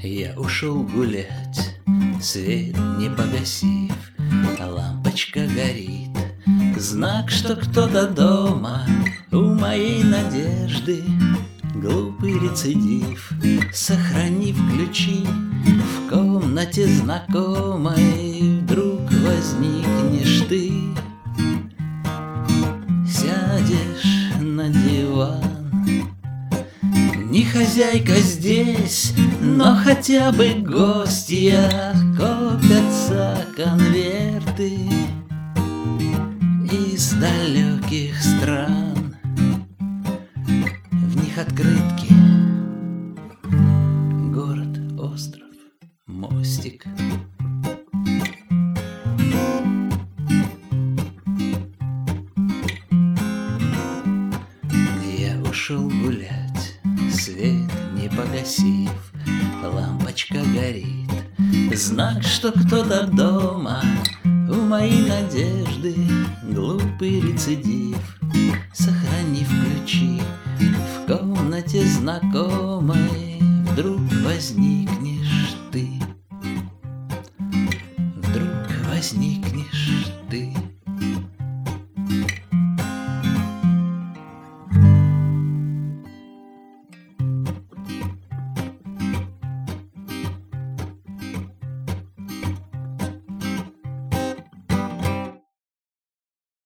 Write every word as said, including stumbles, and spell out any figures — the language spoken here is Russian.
Я ушел гулять, свет не погасив, а лампочка горит. Знак, что кто-то дома, у моей надежды глупый рецидив. Сохранив ключи в комнате знакомой, вдруг возникнешь ты. Сядешь на диван, не хозяйка здесь, но хотя бы гостья. Копятся конверты из далеких стран, в них открытки. Город, остров, мостик. Я ушел гулять, свет не погасив, лампочка горит. Знак, что кто-то дома, у моей надежды глупый рецидив. Сохранив ключи в комнате знакомой, вдруг возникнешь ты. Вдруг возникнешь